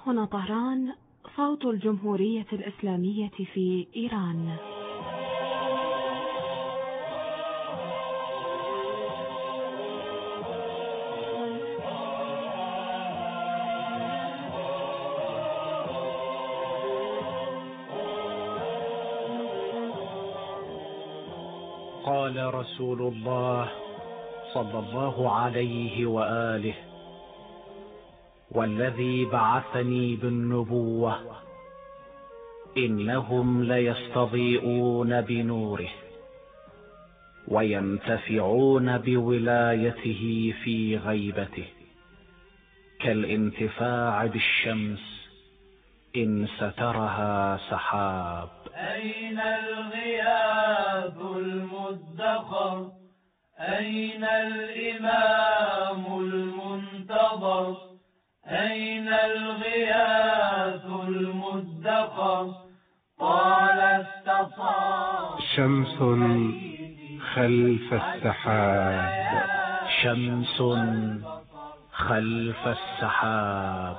هنا طهران، صوت الجمهورية الإسلامية في إيران. قال رسول الله صلى الله عليه وآله: والذي بعثني بالنبوة إنهم ليستضيئون بنوره وينتفعون بولايته في غيبته كالانتفاع بالشمس إن سترها سحاب. أين الغياث المدخر؟ أين الإمام المنتظر؟ أين الغياث المدخر؟ قال استصاب شمس خلف السحاب، شمس خلف السحاب.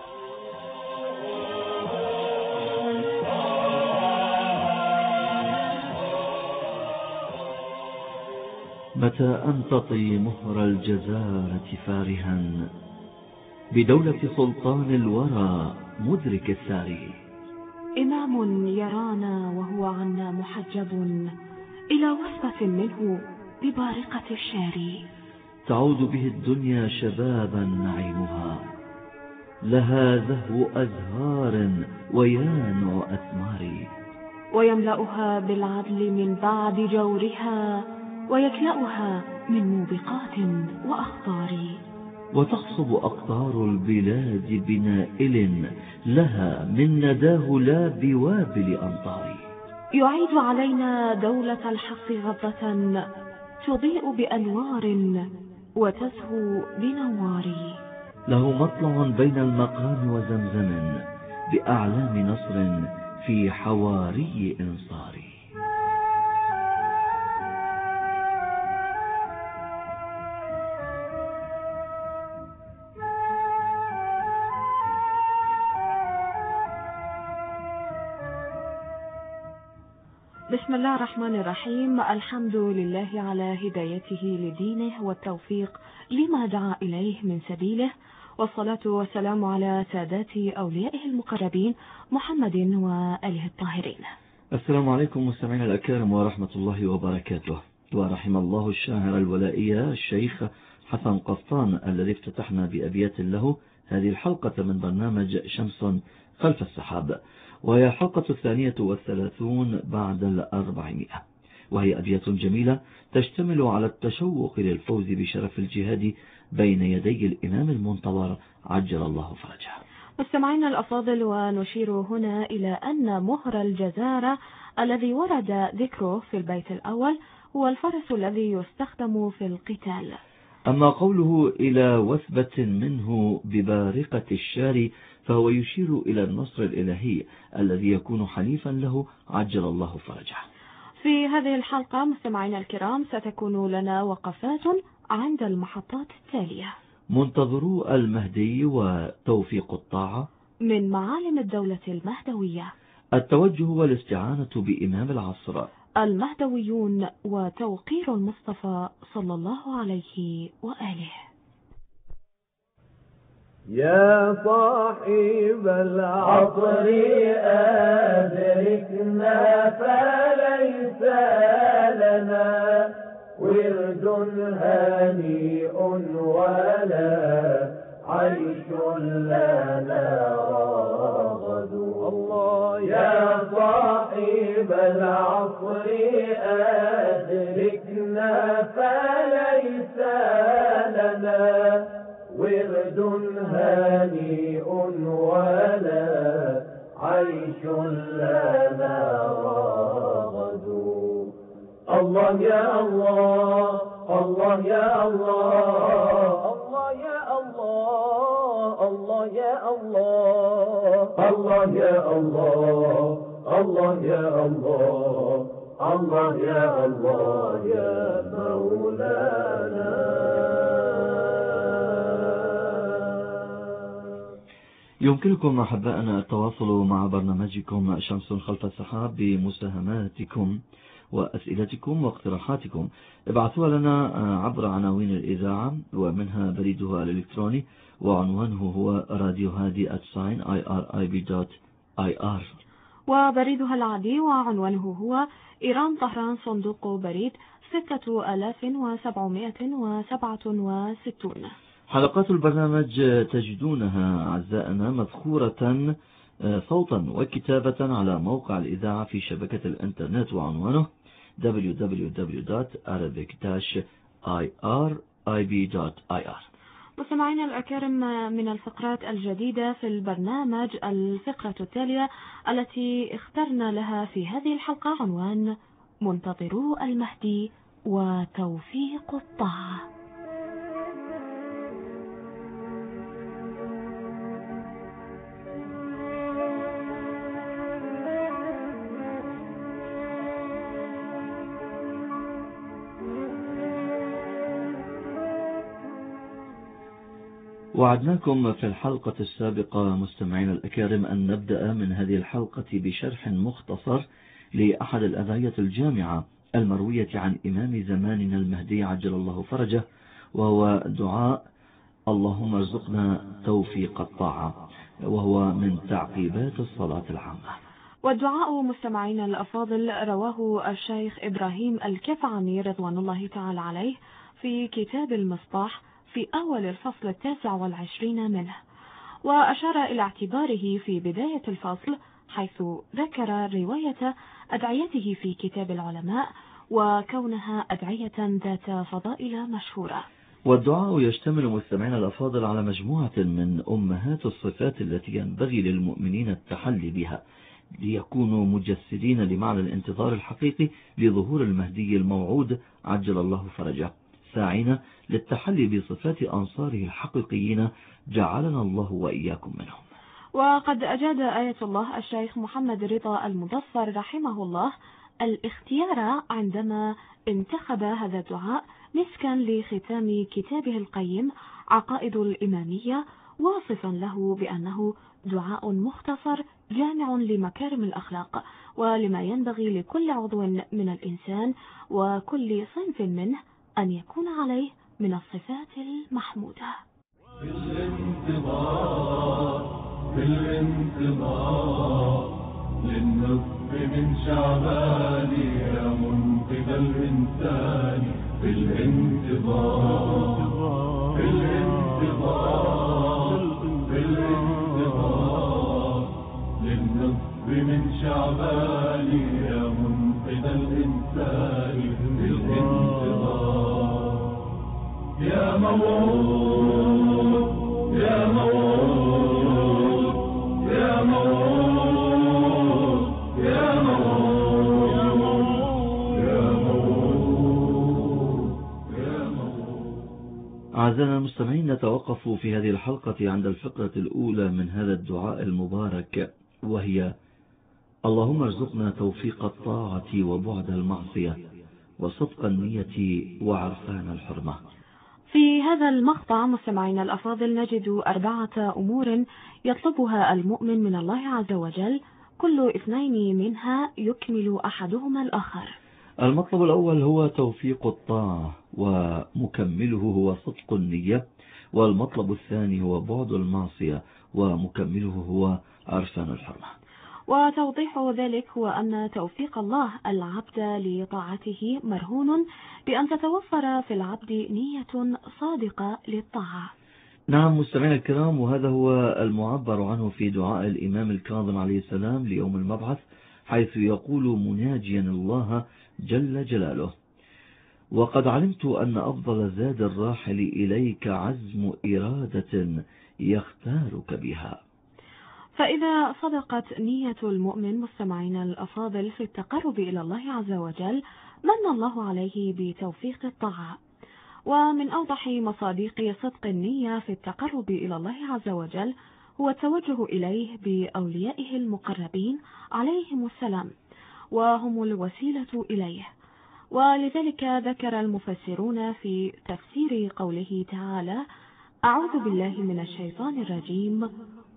متى أن تطي مهر الجزارة فارها بدولة سلطان الورى مدرك الساري؟ إمام يرانا وهو عنا محجب إلى وصفة منه ببارقة الشاري. تعود به الدنيا شبابا نعيمها، لها زهو أزهار ويانع أثمار، ويملأها بالعدل من بعد جورها ويكلأها من موبقات وأخطار. وتخصب أقطار البلاد بنائل لها من نداه لا بوابل أمطار. يعيد علينا دولة الحق غضة تضيء بأنوار وتزهو بنوار. له مطلع بين المقام وزمزم بأعلام نصر في حواري إنصار. بسم الله الرحمن الرحيم. الحمد لله على هدايته لدينه والتوفيق لما دعا إليه من سبيله، والصلاة والسلام على سادات أوليائه المقربين محمد وآله الطاهرين. السلام عليكم مستمعينا الأكارم ورحمة الله وبركاته. ورحم الله الشاعر الولائي الشيخ حسن قسطان الذي افتتحنا بأبيات له هذه الحلقة من برنامج شمس خلف السحاب، وهي الحلقة 32 بعد 400، وهي أبيات جميلة تشتمل على التشوق للفوز بشرف الجهاد بين يدي الإمام المنتظر عجل الله فرجه. مستمعينا الأفاضل، ونشير هنا إلى أن مهر الجزارة الذي ورد ذكره في البيت الأول هو الفرس الذي يستخدم في القتال. أما قوله إلى وثبة منه ببارقة الشاري فهو يشير إلى النصر الإلهي الذي يكون حليفا له عجل الله فرجه. في هذه الحلقة مستمعينا الكرام ستكون لنا وقفات عند المحطات التالية: منتظرو المهدي وتوفيق الطاعة من معالم الدولة المهدوية، التوجه والاستعانة بإمام العصر، المهدويون وتوقير المصطفى صلى الله عليه وآله. يا صاحب العصر أدركنا فليس لنا ورد هنيء ولا عيش لنا رغد. الله يا صاحب العصر أدركنا فليس لنا ورد هنيء ولا عيش لنا رغد. الله يا الله، الله يا الله، الله يا الله، الله يا الله، الله يا الله، الله يا الله، الله يا الله يا مولانا. يمكنكم أحبائنا التواصل مع برنامجكم شمس خلف السحاب بمساهماتكم وأسئلتكم واقتراحاتكم. ابعثوها لنا عبر عناوين الإذاعة ومنها بريدها الإلكتروني، وعنوانه هو راديو هادي @irib.ir، وبريدها العادي وعنوانه هو إيران طهران صندوق بريد 6767. حلقات البرنامج تجدونها أعزائنا مذكورة صوتا وكتابة على موقع الإذاعة في شبكة الإنترنت، وعنوانه www.arabic-irib.ir. مستمعينا الأكارم، من الفقرات الجديدة في البرنامج الفقرة التالية التي اخترنا لها في هذه الحلقة عنوان منتظرو المهدي وتوفيق الطاعة. وعدناكم في الحلقة السابقة مستمعين الأكارم أن نبدأ من هذه الحلقة بشرح مختصر لأحد الأدعية الجامعة المروية عن إمام زماننا المهدي عجل الله فرجه، وهو دعاء اللهم ارزقنا توفيق الطاعة، وهو من تعقيبات الصلاة العامة. والدعاء مستمعين الأفاضل رواه الشيخ إبراهيم الكفعني رضوان الله تعالى عليه في كتاب المصباح في أول الفصل 29 منه، وأشار إلى اعتباره في بداية الفصل حيث ذكر رواية أدعيته في كتاب العلماء وكونها أدعية ذات فضائل مشهورة. والدعاء يشتمل مستمعين الأفاضل على مجموعة من أمهات الصفات التي ينبغي للمؤمنين التحلي بها ليكونوا مجسدين لمعنى الانتظار الحقيقي لظهور المهدي الموعود عجل الله فرجه، ساعين للتحلي بصفات أنصاره الحقيقيين جعلنا الله وإياكم منهم. وقد أجاد آية الله الشيخ محمد رضا المظفر رحمه الله الاختيار عندما انتخب هذا الدعاء مسكا لختام كتابه القيم عقائد الإمامية، واصفا له بأنه دعاء مختصر جامع لمكارم الأخلاق ولما ينبغي لكل عضو من الإنسان وكل صنف منه أن يكون عليه من الصفات المحمودة. بالانتظار للنصف من شعبان يا منقذ الإنسان، بالانتظار للنصف من شعبان يا منقذ الإنسان، بالانتظار يا موعود يا موعود يا موعود يا موعود يا موعود يا موعود. أعزائنا المستمعين، نتوقف في هذه الحلقة عند الفقرة الأولى من هذا الدعاء المبارك، وهي اللهم ارزقنا توفيق الطاعة وبعد المعصية وصدق النية وعرفان الحرمة. في هذا المقطع مستمعينا الأفاضل نجد 4 أمور يطلبها المؤمن من الله عز وجل، كل 2 منها يكمل أحدهما الآخر. المطلب الأول هو توفيق الطاعة ومكمله هو صدق النية، والمطلب الثاني هو بعد المعصية ومكمله هو عرفان الحرمة. وتوضيح ذلك هو أن توفيق الله العبد لطاعته مرهون بأن تتوفر في العبد نية صادقة للطاعة. نعم مستمعينا الكرام، وهذا هو المعبر عنه في دعاء الإمام الكاظم عليه السلام ليوم المبعث، حيث يقول مناجيا الله جل جلاله: وقد علمت أن أفضل زاد الراحل إليك عزم إرادة يختارك بها. فإذا صدقت نية المؤمن مستمعين الأفاضل في التقرب إلى الله عز وجل من الله عليه بتوفيق الطاعة. ومن أوضح مصادق صدق النية في التقرب إلى الله عز وجل هو التوجه إليه بأوليائه المقربين عليهم السلام، وهم الوسيلة إليه. ولذلك ذكر المفسرون في تفسير قوله تعالى: أعوذ بالله من الشيطان الرجيم،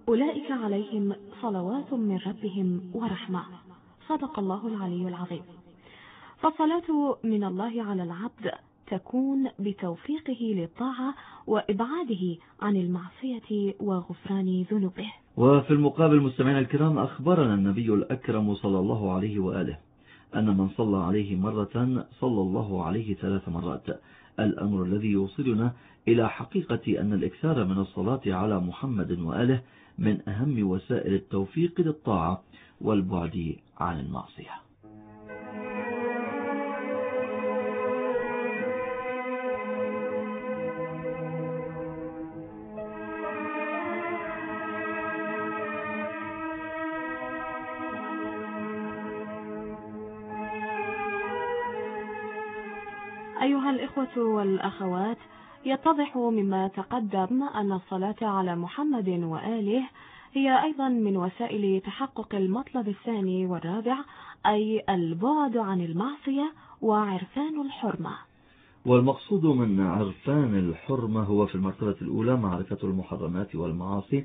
أولئك عليهم صلوات من ربهم ورحمة. صدق الله العلي العظيم. فالصلاة من الله على العبد تكون بتوفيقه للطاعة وإبعاده عن المعصية وغفران ذنوبه. وفي المقابل مستمعينا الكرام، أخبرنا النبي الأكرم صلى الله عليه وآله أن من صلى عليه مرة صلى الله عليه 3 مرات، الأمر الذي يوصلنا إلى حقيقة أن الإكثار من الصلاة على محمد وآله من أهم وسائل التوفيق للطاعة والبعد عن المعصية. أيها الإخوة والأخوات، يتضح مما تقدم أن الصلاة على محمد وآله هي أيضا من وسائل تحقق المطلب الثاني والرابع، أي البعد عن المعصية وعرفان الحرمة. والمقصود من عرفان الحرمة هو في المرتبة الأولى معرفة المحرمات والمعاصي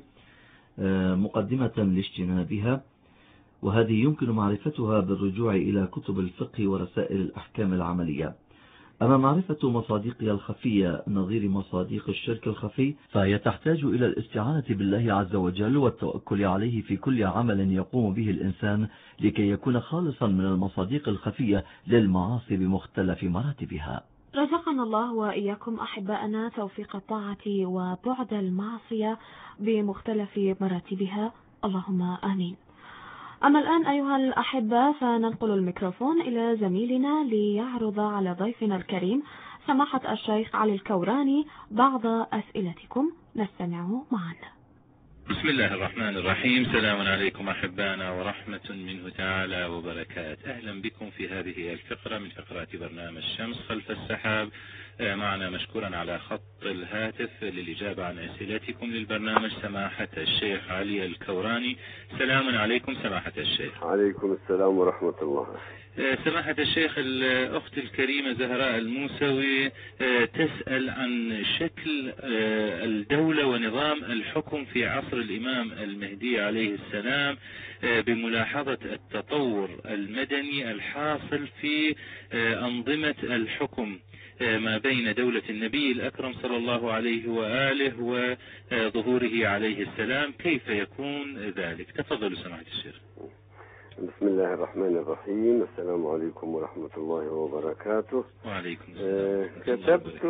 مقدمة لاجتنابها، وهذه يمكن معرفتها بالرجوع إلى كتب الفقه ورسائل الأحكام العملية. أما معرفة مصادقها الخفية نظير مصادق الشرك الخفي، فهي تحتاج إلى الاستعانة بالله عز وجل والتوكل عليه في كل عمل يقوم به الإنسان لكي يكون خالصا من المصادق الخفية للمعاصي بمختلف مراتبها. رزقنا الله وإياكم أحباءنا توفيق الطاعة وبعد المعصية بمختلف مراتبها، اللهم آمين. أما الآن أيها الأحبة، فننقل الميكروفون إلى زميلنا ليعرض على ضيفنا الكريم سماحة الشيخ علي الكوراني بعض أسئلتكم، نستمعه معا. بسم الله الرحمن الرحيم. سلام عليكم أحبانا ورحمة منه تعالى وبركاته. أهلا بكم في هذه الفقرة من فقرات برنامج شمس خلف السحاب. معنا مشكورا على خط الهاتف للإجابة عن أسئلتكم للبرنامج سماحة الشيخ علي الكوراني. سلام عليكم سماحة الشيخ. عليكم السلام ورحمة الله. سماحة الشيخ، الأخت الكريمة زهراء الموسوي تسأل عن شكل الدولة ونظام الحكم في عصر الإمام المهدي عليه السلام بملاحظة التطور المدني الحاصل في أنظمة الحكم ما بين دولة النبي الأكرم صلى الله عليه وآله وظهوره عليه السلام، كيف يكون ذلك؟ تفضلوا سماحة الشيخ. بسم الله الرحمن الرحيم. السلام عليكم ورحمة الله وبركاته. وعليكم السلام. كتبت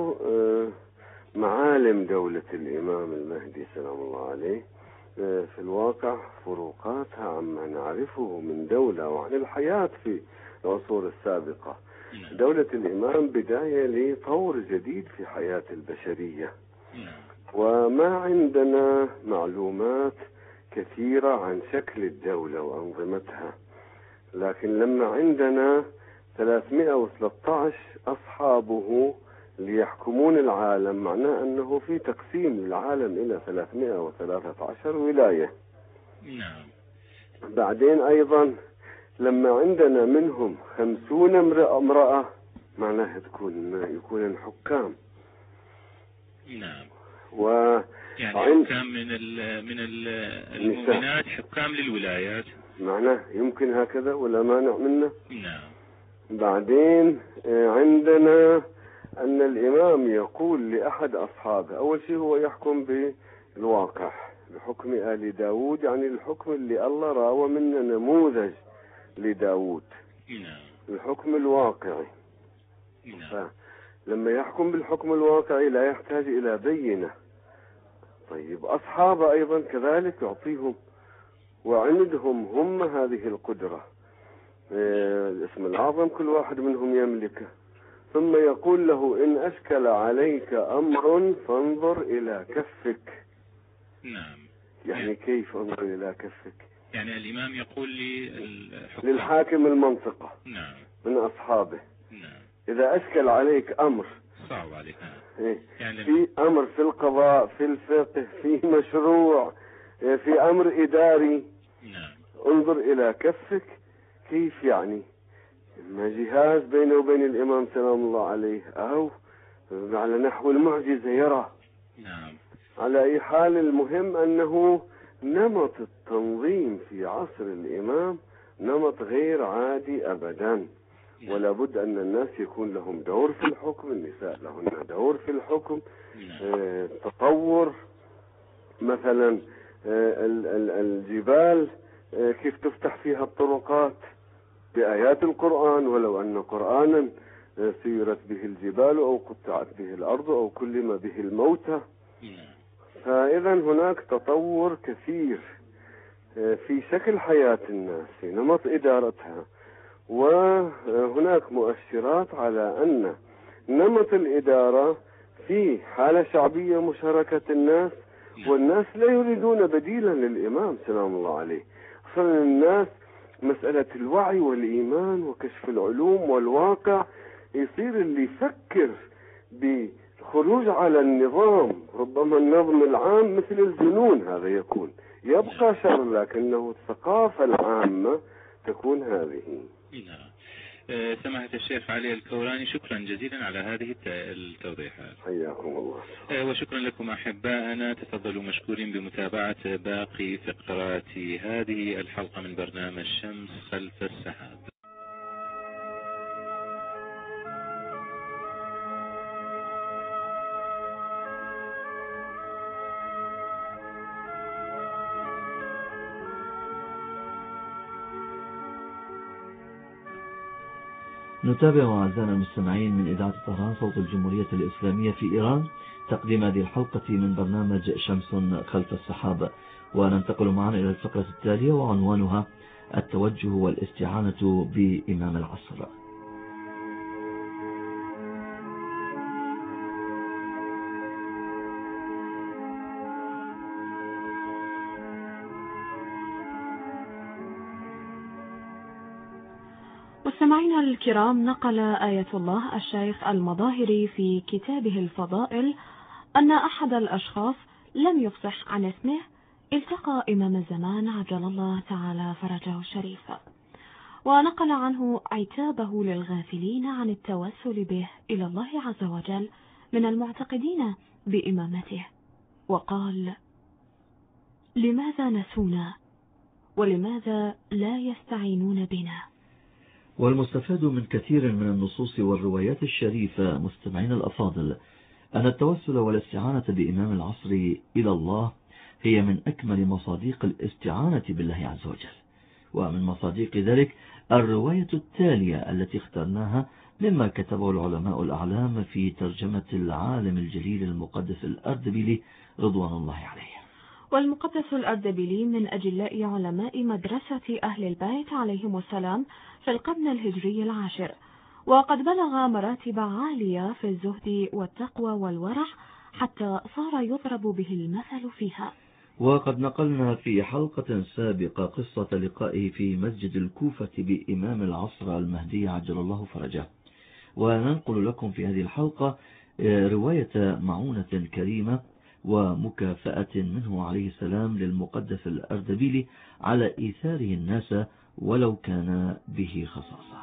معالم دولة الإمام المهدي سلام الله عليه. في الواقع فروقاتها عما نعرفه من دولة وعن الحياة في العصور السابقة. دولة الإمام بداية لطور جديد في حياة البشرية، وما عندنا معلومات كثيرة عن شكل الدولة وأنظمتها، لكن لما عندنا 313 أصحابه ليحكمون العالم، معناه أنه في تقسيم للعالم إلى 313 ولاية. بعدين أيضا لما عندنا منهم 50 امرأة، معناها يكون حكام. يعني حكام من المؤمنات، حكام للولايات، معناه يمكن هكذا ولا مانع منه. بعدين عندنا أن الإمام يقول لأحد أصحابه، أول شيء هو يحكم بالواقع بحكم آل داود، يعني الحكم اللي الله راوى منه نموذج لداود، الحكم الواقعي. لما يحكم بالحكم الواقعي لا يحتاج إلى بينة. طيب أصحابه أيضا كذلك يعطيهم وعندهم هم هذه القدرة، الاسم الأعظم كل واحد منهم يملكه. ثم يقول له إن أشكل عليك أمر فانظر إلى كفك. يعني كيف انظر إلى كفك؟ يعني الإمام يقول للحاكم المنطقة من أصحابه إذا أشكل عليك أمر صعب عليك، يعني في أمر في القضاء، في الفقه، في مشروع، في أمر إداري، انظر إلى كفك. كيف يعني؟ ما جهاز بينه وبين الإمام سلام الله عليه، أو على نحو المعجزة يرى. على أي حال المهم أنه نمط التنظيم في عصر الإمام نمط غير عادي أبدا، ولا بد أن الناس يكون لهم دور في الحكم، النساء لهن دور في الحكم. تطور مثلا الجبال كيف تفتح فيها الطرقات بآيات القرآن، ولو أن قرآنا سيرت به الجبال أو قطعت به الأرض أو كلم به الموتى. فإذا هناك تطور كثير في شكل حياة الناس، في نمط إدارتها، وهناك مؤشرات على أن نمط الإدارة في حالة شعبية مشاركة الناس، والناس لا يريدون بديلا للإمام سلام الله عليه. أصلا الناس مسألة الوعي والإيمان وكشف العلوم والواقع، يصير اللي يفكر بالخروج على النظام، ربما النظم العام مثل الجنون هذا يكون يبقى شر، لكنه الثقافة العامة تكون هذه. سماحة الشيخ علي الكوراني، شكرا جزيلا على هذه التوضيحات. حياكم الله. وشكرا لكم أحبائنا، تفضلوا مشكورين بمتابعة باقي فقرات هذه الحلقة من برنامج شمس خلف السحاب. نتابع أعزائنا المستمعين من إذاعة طهران صوت الجمهورية الإسلامية في إيران تقديم هذه الحلقة من برنامج شمس خلف السحاب، وننتقل معنا إلى الفقرة التالية وعنوانها التوجه والاستعانة بإمام العصر. مستمعينا الكرام، نقل آية الله الشيخ المظاهري في كتابه الفضائل أن أحد الأشخاص لم يفصح عن اسمه التقى إمام الزمان عجل الله تعالى فرجه الشريف، ونقل عنه عتابه للغافلين عن التوسل به إلى الله عز وجل من المعتقدين بإمامته، وقال: لماذا نسونا ولماذا لا يستعينون بنا؟ والمستفاد من كثير من النصوص والروايات الشريفة مستمعين الأفاضل أن التوسل والاستعانة بإمام العصر إلى الله هي من أكمل مصادق الاستعانة بالله عز وجل. ومن مصادق ذلك الرواية التالية التي اخترناها مما كتبه العلماء الأعلام في ترجمة العالم الجليل المقدس الأردبيلي رضوان الله عليه. والمقدس الأردبيلي من أجلاء علماء مدرسة أهل البيت عليهم السلام في القرن الهجري العاشر، وقد بلغ مراتب عالية في الزهد والتقوى والورع حتى صار يضرب به المثل فيها. وقد نقلنا في حلقة سابقة قصة لقائه في مسجد الكوفة بإمام العصر المهدي عجل الله فرجه، وننقل لكم في هذه الحلقة رواية معونة كريمة ومكافأة منه عليه السلام للمقدس الأردبيلي على إيثاره الناس ولو كان به خصاصة.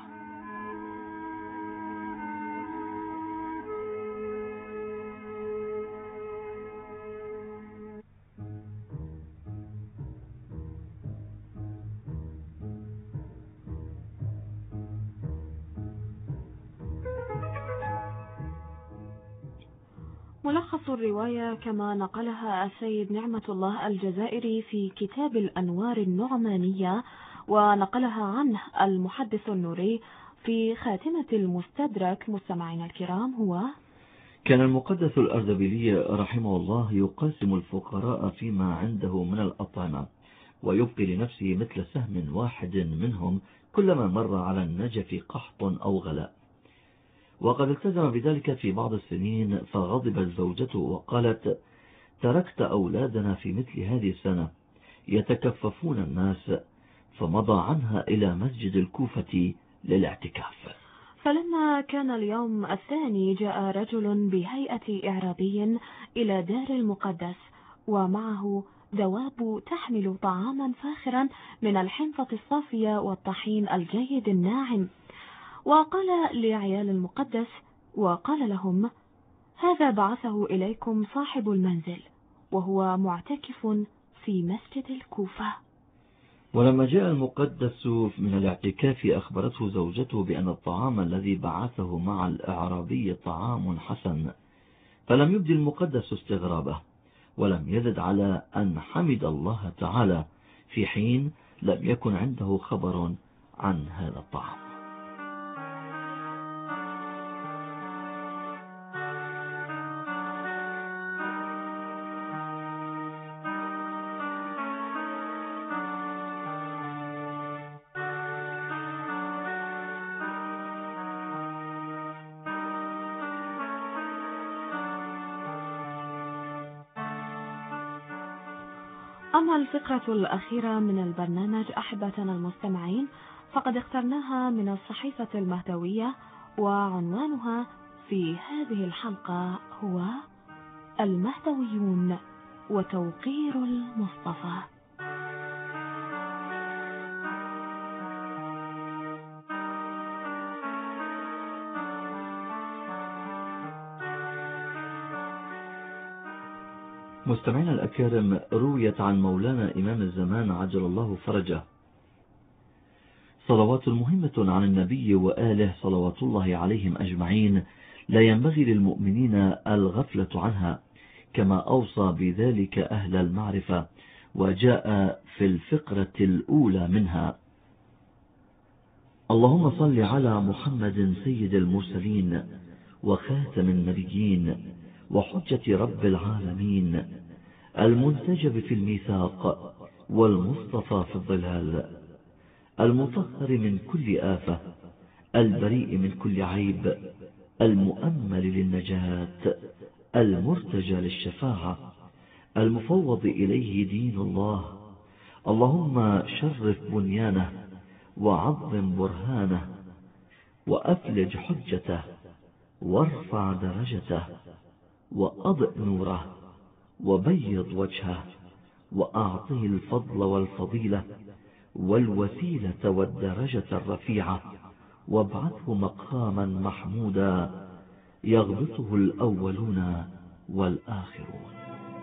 ملخص الرواية كما نقلها السيد نعمة الله الجزائري في كتاب الأنوار النعمانية، ونقلها عنه المحدث النوري في خاتمة المستدرك. مستمعينا الكرام، هو: كان المقدس الأردبيلي رحمه الله يقاسم الفقراء فيما عنده من الأطعمة، ويبقي لنفسه مثل سهم واحد منهم كلما مر على النجف قحط أو غلاء. وقد التزم بذلك في بعض السنين، فغضبت زوجته وقالت: تركت أولادنا في مثل هذه السنة يتكففون الناس، فمضى عنها إلى مسجد الكوفة للاعتكاف. فلما كان اليوم الثاني جاء رجل بهيئة إعرابي إلى دار المقدس، ومعه دواب تحمل طعاما فاخرا من الحنطة الصافية والطحين الجيد الناعم، وقال لعيال المقدس وقال لهم: هذا بعثه إليكم صاحب المنزل، وهو معتكف في مسجد الكوفة. ولما جاء المقدس من الاعتكاف أخبرته زوجته بأن الطعام الذي بعثه مع الأعرابي طعام حسن، فلم يبدي المقدس استغرابه، ولم يزد على أن حمد الله تعالى، في حين لم يكن عنده خبر عن هذا الطعام. أما الفقرة الأخيرة من البرنامج أحبتنا المستمعين، فقد اخترناها من الصحيفة المهدوية، وعنوانها في هذه الحلقة هو المهدويون وتوقير المصطفى. مستمعينا الأكارم، رويت عن مولانا إمام الزمان عجل الله فرجه صلوات مهمة عن النبي وآله صلوات الله عليهم أجمعين، لا ينبغي للمؤمنين الغفلة عنها، كما أوصى بذلك أهل المعرفة، وجاء في الفقرة الأولى منها: اللهم صل على محمد سيد المرسلين وخاتم النبيين وحجة رب العالمين، المنتجب في الميثاق والمصطفى في الظلال، المطهر من كل آفة، البريء من كل عيب، المؤمل للنجاة، المرتجى للشفاعة، المفوض إليه دين الله. اللهم شرف بنيانه وعظم برهانه وأفلج حجته وارفع درجته وأضئ نوره وبيض وجهه وأعطه الفضل والفضيلة والوسيلة والدرجة الرفيعة، وابعثه مقاما محمودا يغبطه الأولون والآخرون.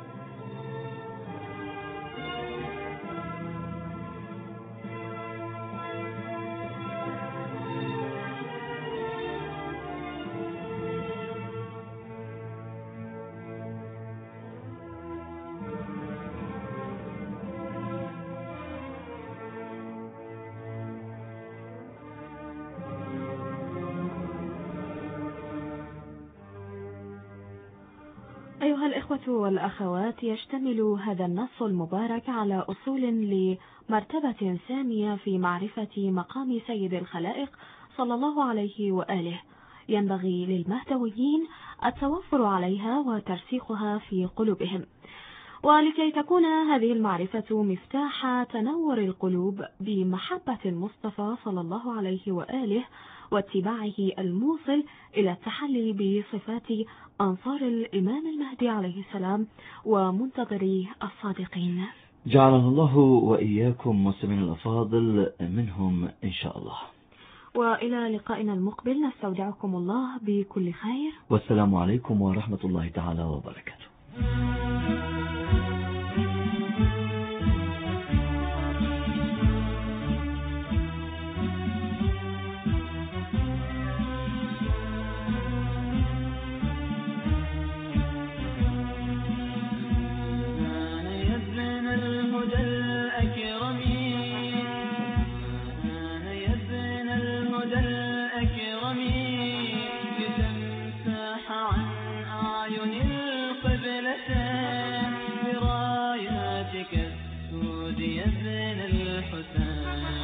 أيها الإخوة والأخوات، يشتمل هذا النص المبارك على أصول لمرتبة سامية في معرفة مقام سيد الخلائق صلى الله عليه وآله، ينبغي للمهدويين التوفر عليها وترسيخها في قلوبهم. ولكي تكون هذه المعرفة مفتاح تنور القلوب بمحبة المصطفى صلى الله عليه وآله واتباعه الموصل إلى التحلي بصفات أنصار الإمام المهدي عليه السلام ومنتظري الصادقين، جعلنا الله وإياكم مسلمين الأفاضل منهم إن شاء الله. وإلى لقائنا المقبل نستودعكم الله بكل خير، والسلام عليكم ورحمة الله تعالى وبركاته. براياتك السود يا ابن الحسين.